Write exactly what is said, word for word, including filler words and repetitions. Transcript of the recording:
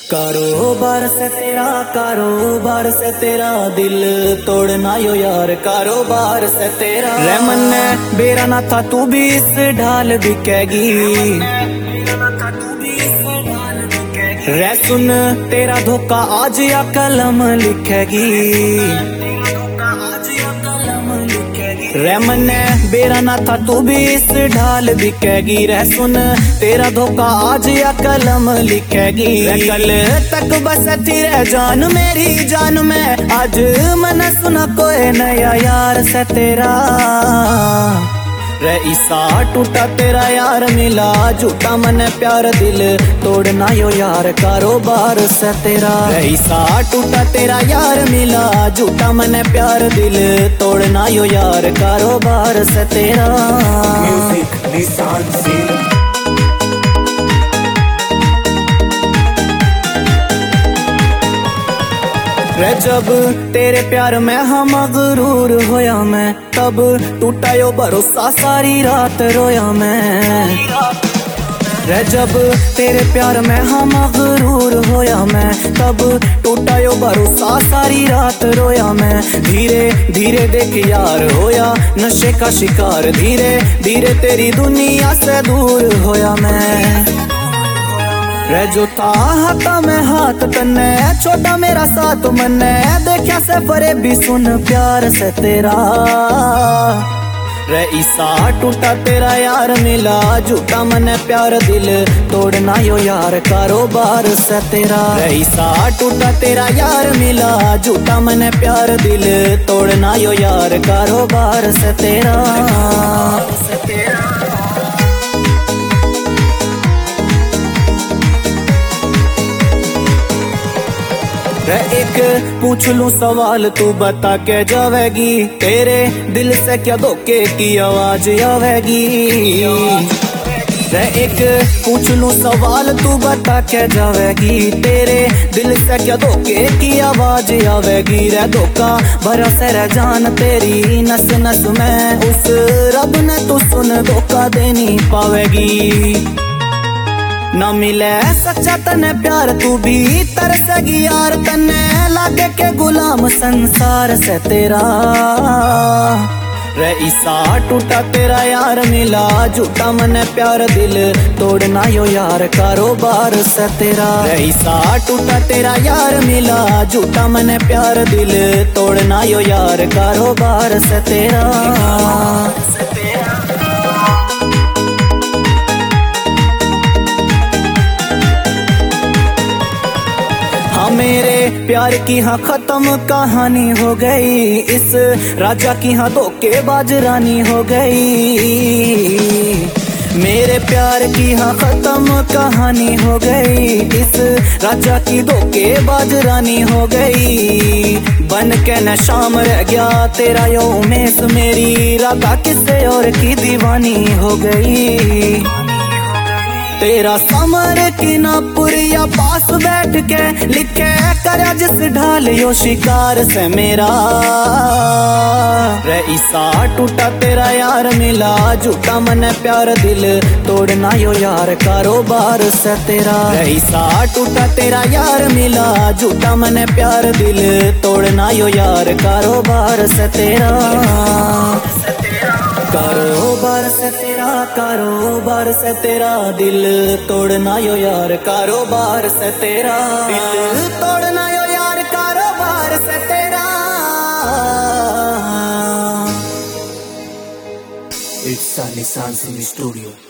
कारोबार से तेरा कारोबार से तेरा दिल तोड़ना यो यार, कारोबार से तेरा रहमन ने बेरा ना था तू भी इस ढाल बिकेगी। रे सुन तेरा धोखा आज या कलम लिखेगी। रहमन ने बेरा ना था तू भी इस ढाल बिकेगी। रह सुन तेरा धोखा आज या कलम लिखेगी। कल तक बस थी रह जान मेरी जान में, आज मैंने सुना कोई नया यार से तेरा। रे ईसा टूटा तेरा यार मिला, झूठा मन प्यार दिल तोड़ना यो यार, कारोबार से तेरा। रे ईसा टूटा तेरा यार मिला, झूठा मन प्यार दिल तोड़ना यो यार, कारोबार से तेरा। म्यूजिक निशान सिंह। रे जब तेरे प्यार में हम मगरूर होया मैं, तब टूटा यो भरोसा सारी रात रोया मैं। रे जब तेरे प्यार में हम मगरूर होया मैं, तब टूटा यो भरोसा सारी रात रोया मैं। धीरे धीरे देख यार होया नशे का शिकार, धीरे धीरे तेरी दुनिया से दूर होया मैं। रे जो था हाथा में हाथ तन्ने, छोटा मेरा साथ मन्ने, देखा से फरे भी सुन प्यार से तेरा। रे ईसा टूटा तेरा यार मिला, झूठा मन प्यार दिल तोड़ना यो यार, कारोबार से तेरा। रे ईसा टूटा तेरा यार मिला, झूठा मन प्यार दिल तोड़ना यो यार, कारोबार से तेरा। एक पूछ लूं सवाल तू बता के जावेगी, तेरे दिल से क्या धोखे की आवाज आवेगी। एक पूछ लूं सवाल तू बता के जावेगी, तेरे दिल से क्या धोखे की आवाज आवेगी। रे धोखा भरा से रह जान तेरी नस नस में, उस रब ने तू सुन धोखा दे नहीं पावेगी। ना मिले सच्चा तने प्यार तू भी तरसेगी यार, तने लागे के गुलाम संसार से तेरा। रे ईसा टूटा तेरा यार मिला, झूठा मन प्यार दिल तोड़ना यो यार, कारोबार से तेरा। रे ईसा टूटा तेरा यार मिला, झूठा मन प्यार दिल तोड़ना यो यार, कारोबार से तेरा। मेरे प्यार की हाँ खत्म कहानी हो गई, इस राजा की हाँ धोखेबाज रानी हो गई। मेरे प्यार की हाँ खत्म कहानी हो गई, इस राजा की धोखेबाज रानी हो गई। बन के न शाम रह गया तेरा यो उमेश, मेरी राधा किसी और की दीवानी हो गई। तेरा समर की ना पुरिया पास बैठ के लिखे कर जिस ढाल यो शिकार से मेरा। रे ईसा टूटा तेरा यार मिला, झूठा मन प्यार दिल तोड़ना यो यार, कारोबार से तेरा। रे ईसा टूटा तेरा यार मिला, झूठा मन प्यार दिल तोड़ना यो यार, कारोबार से तेरा। कारोबार से तेरा कारोबार से तेरा दिल तोड़ना यो यार, कारोबार से तेरा दिल तोड़ना यो यार, कारोबार से तेरा। इट्स निशान सिंह स्टूडियो।